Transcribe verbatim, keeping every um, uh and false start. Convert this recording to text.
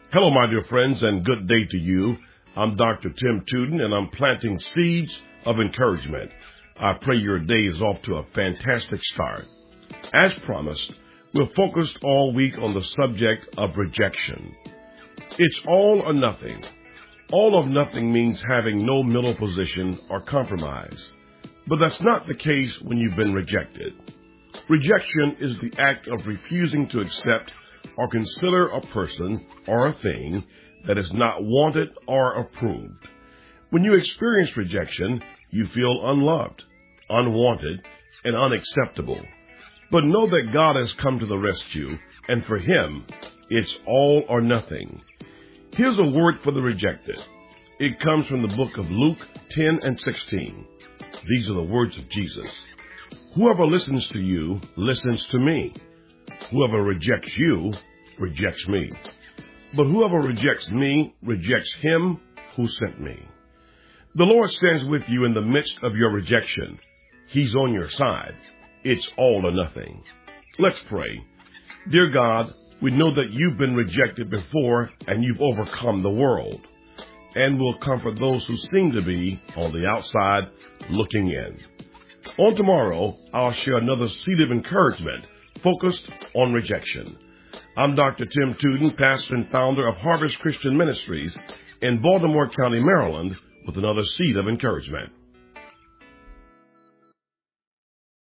Hello, my dear friends, and good day to you. I'm Doctor Tim Tuden, and I'm planting seeds of encouragement. I pray your day is off to a fantastic start. As promised, we're focused all week on the subject of rejection. It's all or nothing. All or nothing means having no middle position or compromise. But that's not the case when you've been rejected. Rejection is the act of refusing to accept or consider a person or a thing that is not wanted or approved. When you experience rejection, you feel unloved, unwanted, and unacceptable. But know that God has come to the rescue, and for Him, it's all or nothing. Here's a word for the rejected. It comes from the book of Luke ten and sixteen. These are the words of Jesus. Whoever listens to you, listens to me. Whoever rejects you, rejects me. But whoever rejects me, rejects him who sent me. The Lord stands with you in the midst of your rejection. He's on your side. It's all or nothing. Let's pray. Dear God, we know that you've been rejected before and you've overcome the world, and will comfort those who seem to be on the outside looking in. On tomorrow, I'll share another seed of encouragement focused on rejection. I'm Doctor Tim Tuden, pastor and founder of Harvest Christian Ministries in Baltimore County, Maryland, with another seed of encouragement.